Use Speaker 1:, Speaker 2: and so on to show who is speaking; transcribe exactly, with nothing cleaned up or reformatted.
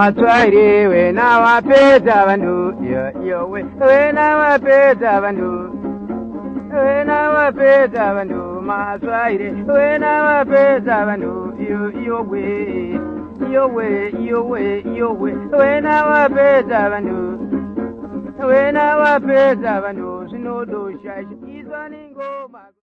Speaker 1: Maswahili wena wapeta bandu yo yo we wena wapeta bandu wena wapeta bandu Maswahili wena wapeta bandu yo yo we yo we yo we yo we wena wapeta bandu wena wapeta bandu sinodo shashi izani ngoma